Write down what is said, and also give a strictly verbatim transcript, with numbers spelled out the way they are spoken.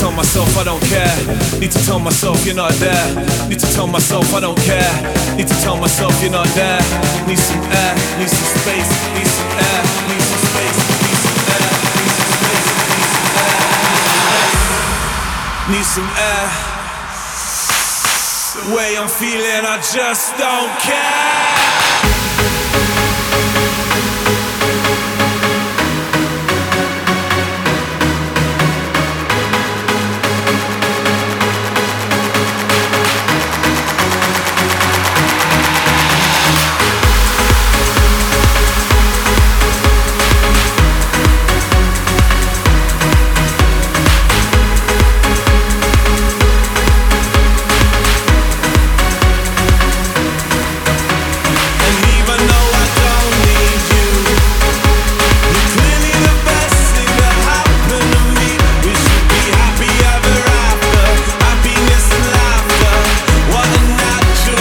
tell myself I don't care. Need to tell myself you're not there. Need to tell myself I don't care. Need to tell myself you're not there. Need some air, need some space, need some air, need some space, need some air, need some space, need some air. Need some air. The way I'm feeling, I just don't care.